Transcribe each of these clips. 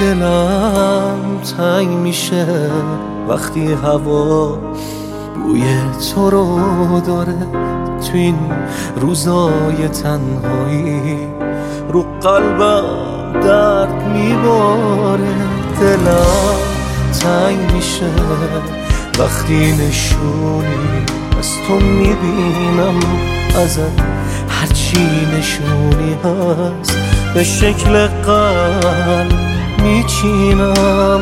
دلم تنگ میشه وقتی هوا بوی تو رو داره، تو این روزای تنهایی رو قلبم درد میباره. دلم تنگ میشه وقتی نشونی از تو میبینم، ازت هرچی نشونی هست به شکل قلب میچینم.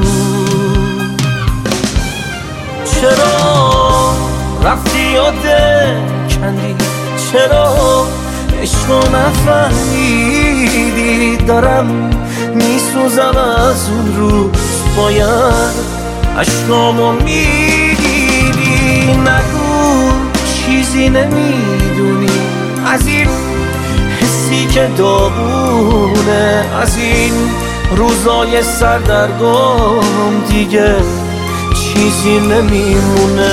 چرا رفتی و دل کندی؟ چرا عشقو نفهمیدی؟ دارم میسوزم از اون روز، باید عشقامو میدیدی. نگو چیزی نمیدونی از این حسی که داغونه، از این روزای سردرگم دیگه چیزی نمیمونه.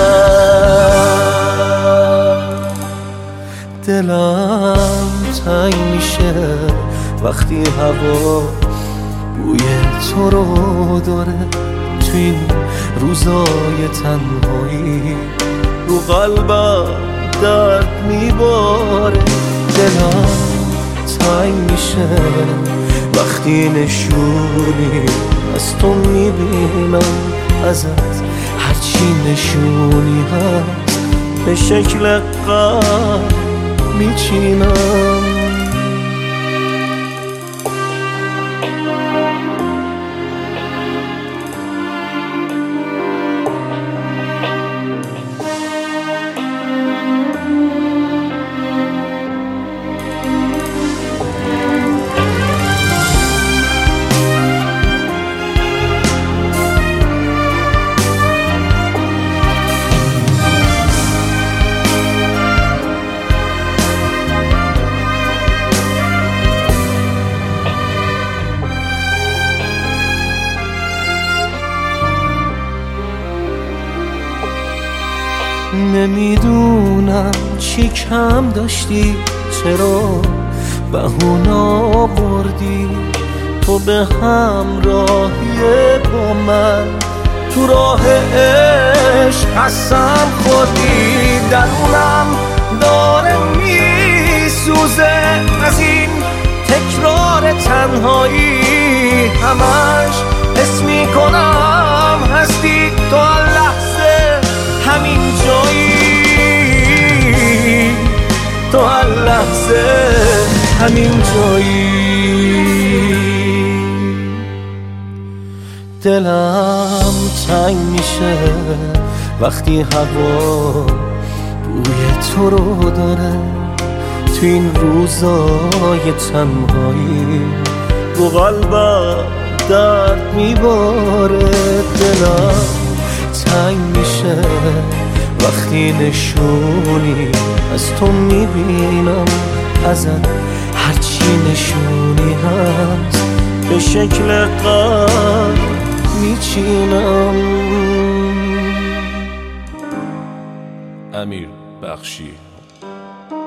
دلم تنگ میشه وقتی هوا بوی تو رو داره، تو این روزای تنهایی رو قلبم درد میباره. دلم تنگ میشه وقتی نشونی از تو میبینم، ازت هرچی نشونی هست به شکل قلب میچینم. نمیدونم چی کم داشتی، چرا بهونه بردی تو به همراهی با من، تو راه عشق قسم خوردی. درونم داره میسوزه از این تکرار تنهایی، همش حس میکنم هستی تو هر لحظه همین جایی، تو هر لحظه همین جایی. دلم تنگ میشه وقتی هوا بوی تو رو داره، تو این روزای تنهایی رو قلبم درد میباره. دلم تنگ میشه وقتی نشونی از تو میبینم، ازت هرچی نشونی هست به شکل قلب میچینم. امیر بخشی.